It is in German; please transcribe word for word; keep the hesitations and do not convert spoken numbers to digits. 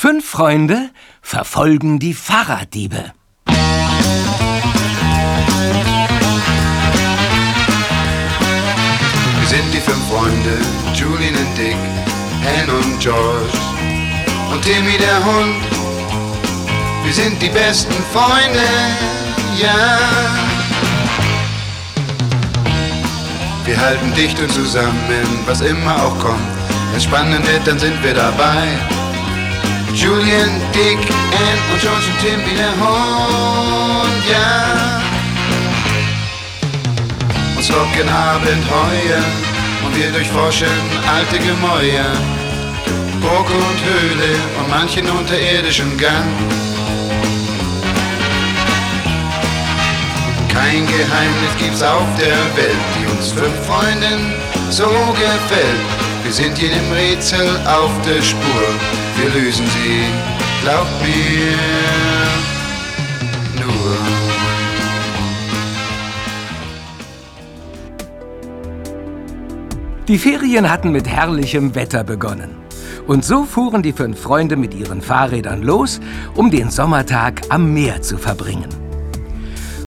Fünf Freunde verfolgen die Fahrraddiebe. Wir sind die fünf Freunde, Julian und Dick, Anne und George und Timmy der Hund. Wir sind die besten Freunde, ja. Wir halten dicht und zusammen, was immer auch kommt. Wenn's spannend wird, dann sind wir dabei. Julian, Dick, Anne und George und Timmy der Hund, ja. Uns locken Abenteuer und wir durchforschen alte Gemäuer, Burg und Höhle und manchen unterirdischen Gang. Kein Geheimnis gibt's auf der Welt, die uns fünf Freunden so gefällt. Wir sind jedem Rätsel auf der Spur, wir lösen sie, glaubt mir, nur. Die Ferien hatten mit herrlichem Wetter begonnen. Und so fuhren die fünf Freunde mit ihren Fahrrädern los, um den Sommertag am Meer zu verbringen.